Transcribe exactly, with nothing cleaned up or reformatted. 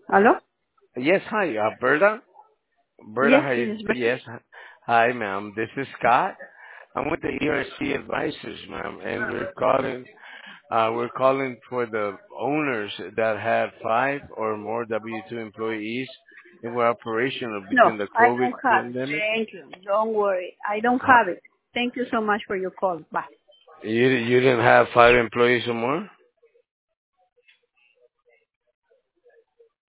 Hello? Yes, hi, uh, Berta. Berta, Yes, how this you? is Ber- Yes, hi, ma'am. This is Scott. I'm with the E R C Advisors, ma'am, and we're calling. Uh, we're calling for the owners that have five or more W two employees and were operational No, between the I COVID don't have it. pandemic. Thank you. Don't worry. I don't Huh? have it. Thank you so much for your call. Bye. You you didn't have five employees or more?